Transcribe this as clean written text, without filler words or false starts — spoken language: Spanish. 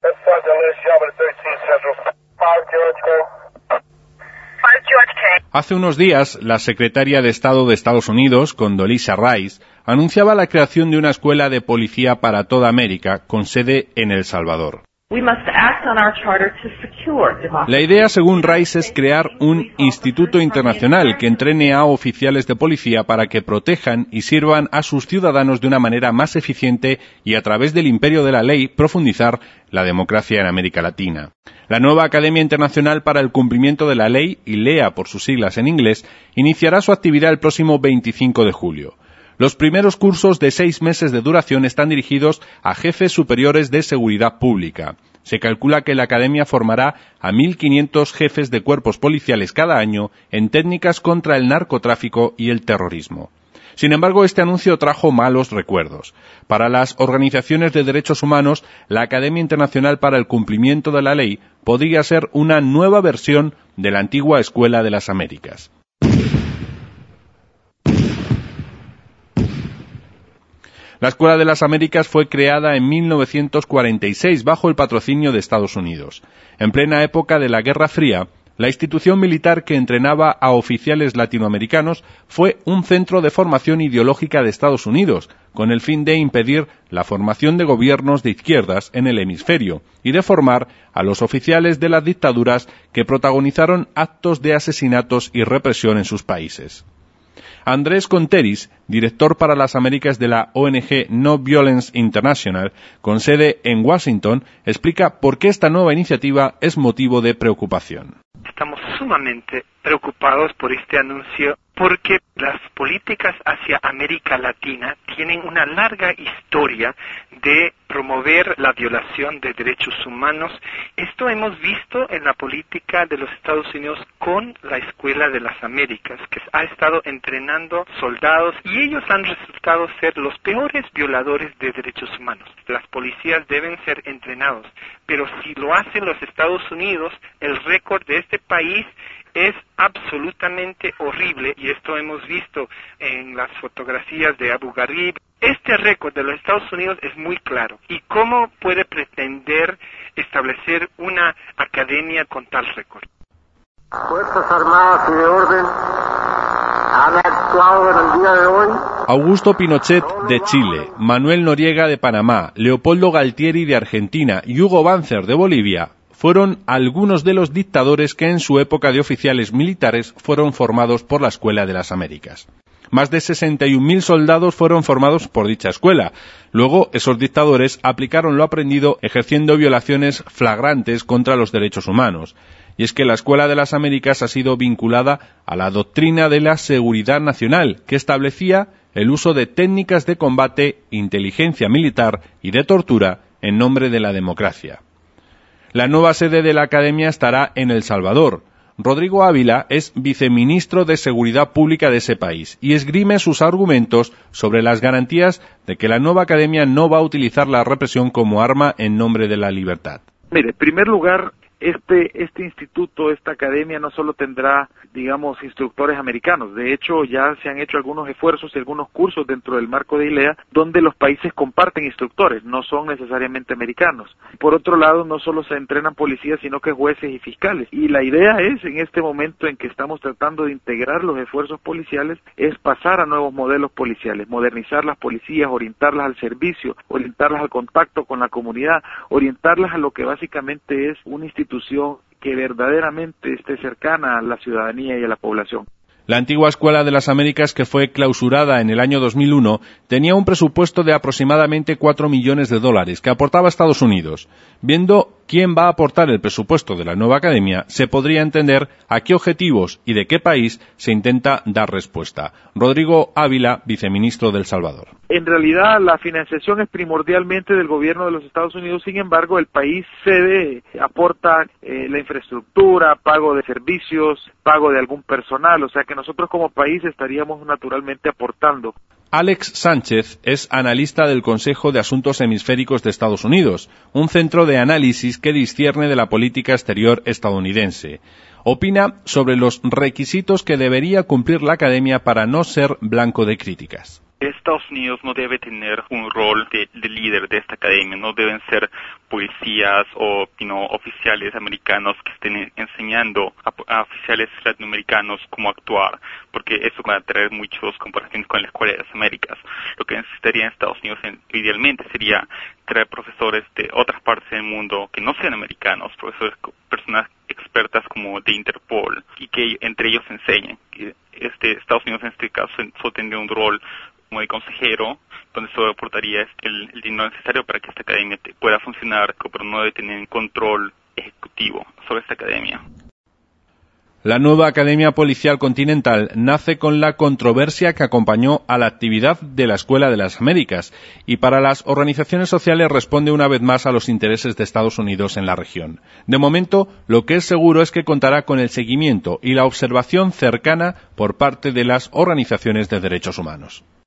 Hace unos días, la secretaria de Estado de Estados Unidos, Condoleezza Rice, anunciaba la creación de una escuela de policía para toda América, con sede en El Salvador. La idea, según Rice, es crear un instituto internacional que entrene a oficiales de policía para que protejan y sirvan a sus ciudadanos de una manera más eficiente y, a través del imperio de la ley, profundizar la democracia en América Latina. La nueva Academia Internacional para el Cumplimiento de la Ley, ILEA por sus siglas en inglés, iniciará su actividad el próximo 25 de julio. Los primeros cursos de 6 meses de duración están dirigidos a jefes superiores de seguridad pública. Se calcula que la academia formará a 1.500 jefes de cuerpos policiales cada año en técnicas contra el narcotráfico y el terrorismo. Sin embargo, este anuncio trajo malos recuerdos. Para las organizaciones de derechos humanos, la Academia Internacional para el Cumplimiento de la Ley podría ser una nueva versión de la antigua Escuela de las Américas. La Escuela de las Américas fue creada en 1946 bajo el patrocinio de Estados Unidos. En plena época de la Guerra Fría, la institución militar que entrenaba a oficiales latinoamericanos fue un centro de formación ideológica de Estados Unidos, con el fin de impedir la formación de gobiernos de izquierdas en el hemisferio y de formar a los oficiales de las dictaduras que protagonizaron actos de asesinatos y represión en sus países. Andrés Conteris, director para las Américas de la ONG No Violence International, con sede en Washington, explica por qué esta nueva iniciativa es motivo de preocupación. Estamos sumamente preocupados por este anuncio porque las políticas hacia América Latina tienen una larga historia de promover la violación de derechos humanos. Esto hemos visto en la política de los Estados Unidos con la Escuela de las Américas, que ha estado entrenando soldados y ellos han resultado ser los peores violadores de derechos humanos. Las policías deben ser entrenados, pero si lo hacen los Estados Unidos, el récord de este país es absolutamente horrible, y esto hemos visto en las fotografías de Abu Ghraib. Este récord de los Estados Unidos es muy claro. ¿Y cómo puede pretender establecer una academia con tal récord? Fuerzas Armadas y de Orden han actuado en el día de hoy. Augusto Pinochet de Chile, Manuel Noriega de Panamá, Leopoldo Galtieri de Argentina y Hugo Banzer de Bolivia fueron algunos de los dictadores que en su época de oficiales militares fueron formados por la Escuela de las Américas. Más de 61.000 soldados fueron formados por dicha escuela. Luego, esos dictadores aplicaron lo aprendido ejerciendo violaciones flagrantes contra los derechos humanos. Y es que la Escuela de las Américas ha sido vinculada a la doctrina de la seguridad nacional, que establecía el uso de técnicas de combate, inteligencia militar y de tortura en nombre de la democracia. La nueva sede de la Academia estará en El Salvador. Rodrigo Ávila es viceministro de Seguridad Pública de ese país y esgrime sus argumentos sobre las garantías de que la nueva Academia no va a utilizar la represión como arma en nombre de la libertad. Mire, en primer lugar, este instituto, esta academia no solo tendrá, digamos, instructores americanos. De hecho, ya se han hecho algunos esfuerzos y algunos cursos dentro del marco de ILEA donde los países comparten instructores, no son necesariamente americanos. Por otro lado, no solo se entrenan policías, sino que jueces y fiscales. Y la idea es, en este momento en que estamos tratando de integrar los esfuerzos policiales, es pasar a nuevos modelos policiales, modernizar las policías, orientarlas al servicio, orientarlas al contacto con la comunidad, orientarlas a lo que básicamente es una institución que verdaderamente esté cercana a la ciudadanía y a la población. La antigua Escuela de las Américas, que fue clausurada en el año 2001, tenía un presupuesto de aproximadamente $4 millones que aportaba Estados Unidos. Viendo quién va a aportar el presupuesto de la nueva academia, se podría entender a qué objetivos y de qué país se intenta dar respuesta. Rodrigo Ávila, viceministro de El Salvador. En realidad, la financiación es primordialmente del gobierno de los Estados Unidos. Sin embargo, el país aporta la infraestructura, pago de servicios, pago de algún personal. O sea que nosotros como país estaríamos naturalmente aportando. Alex Sánchez es analista del Consejo de Asuntos Hemisféricos de Estados Unidos, un centro de análisis que discierne de la política exterior estadounidense. Opina sobre los requisitos que debería cumplir la academia para no ser blanco de críticas. Estados Unidos no debe tener un rol de líder de esta academia, no deben ser policías o oficiales americanos que estén enseñando a oficiales latinoamericanos cómo actuar, porque eso va a traer muchas comparaciones con la Escuela de las Américas. Lo que necesitaría en Estados Unidos idealmente sería traer profesores de otras partes del mundo que no sean americanos, profesores, personas expertas como de Interpol, y que entre ellos enseñen. Estados Unidos en este caso solo tendría un rol como de consejero, donde solo aportaría el dinero necesario para que esta academia pueda funcionar, pero no debe tener control ejecutivo sobre esta academia. La nueva Academia Policial Continental nace con la controversia que acompañó a la actividad de la Escuela de las Américas y para las organizaciones sociales responde una vez más a los intereses de Estados Unidos en la región. De momento, lo que es seguro es que contará con el seguimiento y la observación cercana por parte de las organizaciones de derechos humanos.